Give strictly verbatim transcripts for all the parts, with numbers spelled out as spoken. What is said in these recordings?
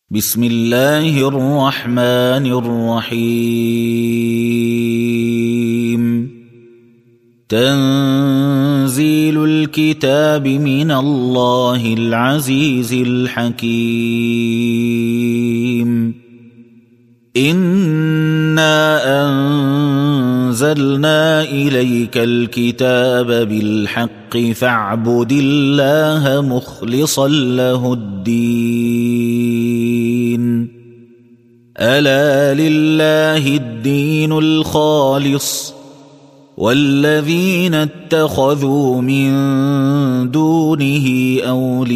بسم الله الرحمن الرحيم تنزيل الكتاب من الله العزيز الحكيم إنا أنزلنا إليك الكتاب بالحق فاعبد الله مخلصا له الدين ألا لله الدين الخالص والذين اتخذوا من دونه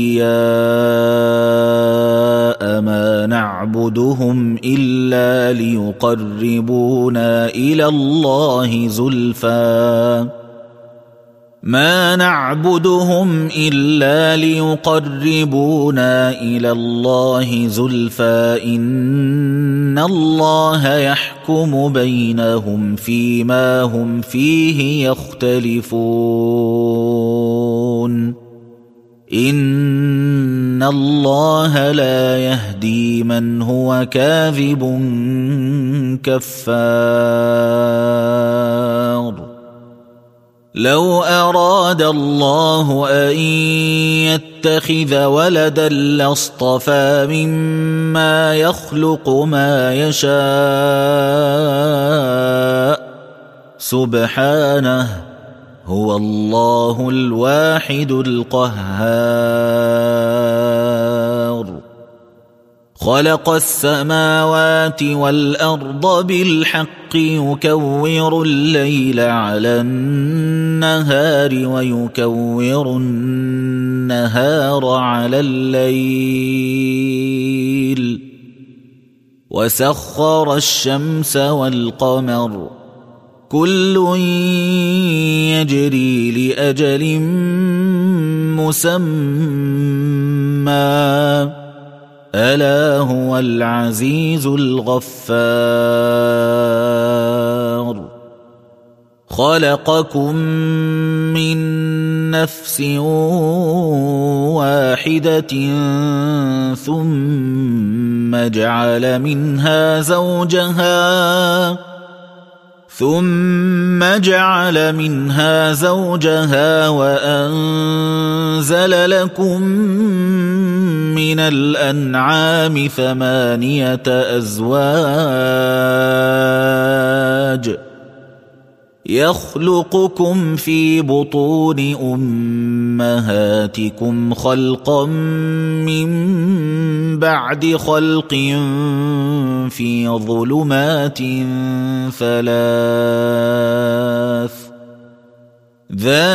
أولياء ما نعبدهم إلا ليقربونا إلى الله زلفى ما نعبدهم إلا ليقربونا إلى الله زلفى إن الله يحكم بينهم فيما هم فيه يختلفون إن الله لا يهدي من هو كاذب كفار لو أراد الله أن يتخذ ولدا لاصطفى مما يخلق ما يشاء سبحانه هو الله الواحد القهار خلق السماوات والأرض بالحق يكور الليل على النهار ويكور النهار على الليل وسخر الشمس والقمر كل يجري لأجل مسمى ألا هو العزيز الغفار خلقكم من نفس واحدة ثم جعل منها زوجها ثم جعل منها زوجها وأنزل لكم من الأنعام ثمانية أزواج يخلقكم في بطون أمهاتكم خلقا من بعد خلق في ظلمات ثلاث